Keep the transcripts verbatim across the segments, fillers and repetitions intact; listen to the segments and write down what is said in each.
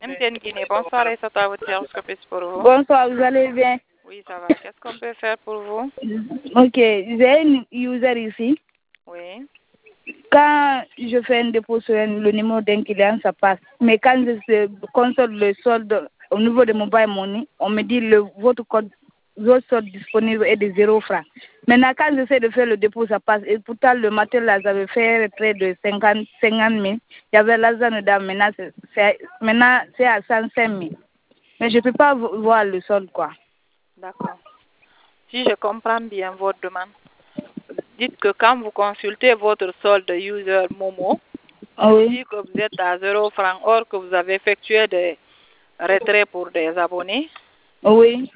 M T N Guinée, bonsoir et c'est à votre service que puis pour vous. Bonsoir, vous allez bien? Oui, ça va. Qu'est-ce qu'on peut faire pour vous? Ok, j'ai une user ici. Oui. Quand je fais un dépôt sur le numéro d'un client, ça passe. Mais quand je console le solde au niveau de Mobile Money, on me dit le votre code votre solde disponible est de zéro francs. Maintenant, quand j'essaie de faire le dépôt, ça passe. Et pourtant, le matin, là, j'avais fait un retrait de cinquante mille. Il y avait l'argent dedans. Maintenant, c'est maintenant, c'est à cent cinq mille. Mais je ne peux pas voir le solde, quoi. D'accord. Si je comprends bien votre demande, dites que quand vous consultez votre solde user Momo, on Oui. dit que vous êtes à zéro franc, or que vous avez effectué des retraits pour des abonnés. Oui.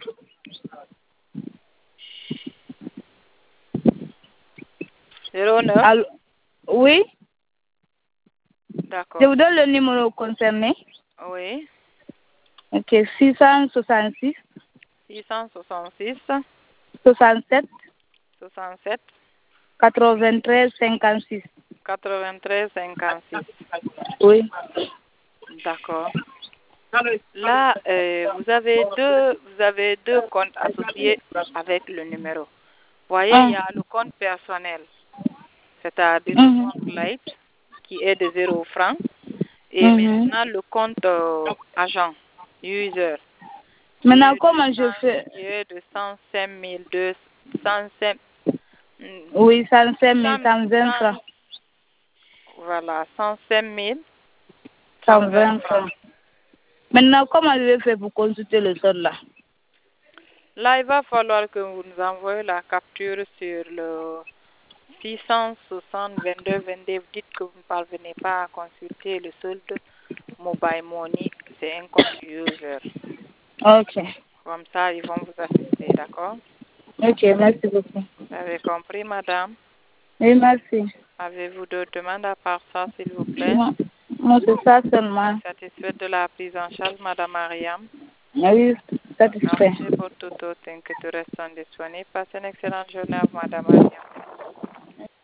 zéro neuf. Allô? Oui. D'accord. Je vous donne le numéro concerné. Oui. Ok, six cent soixante-six. six cent soixante-six. soixante-sept. soixante-sept. quatre-vingt-treize cinquante-six. quatre-vingt-treize cinquante-six. Oui. D'accord. Là, euh, vous avez deux, vous avez deux comptes associés avec le numéro. Vous voyez, Ah. il y a le compte personnel, c'est-à-dire le Mhm. compte light, qui est de zéro franc, et Mhm. maintenant le compte euh, agent, user, qui Maintenant, est, comment de je cent, fais? qui est de cent cinq mille deux cent cinq, hmm, Oui, cent cinq mille, cent, cent vingt cent, francs. voilà, cent cinq mille cent cent vingt vingt francs. francs. Maintenant, comment je vais faire pour consulter le solde là? Là, il va falloir que vous nous envoyez la capture sur le six cent soixante vingt-deux vingt-deux. Vous dites que vous ne parvenez pas à consulter le solde Mobile Money, c'est un compte user. Ok. Comme ça, ils vont vous assister, d'accord? Ok, merci beaucoup. Vous avez compris, madame? Oui, merci. Avez-vous d'autres demandes à part ça, s'il vous plaît? Non, non c'est ça seulement. Satisfaite de la prise en charge, madame Mariam? Oui, satisfait. Merci pour tout autre que tu restes disponible. Passez une excellente journée à vous, madame Mariam.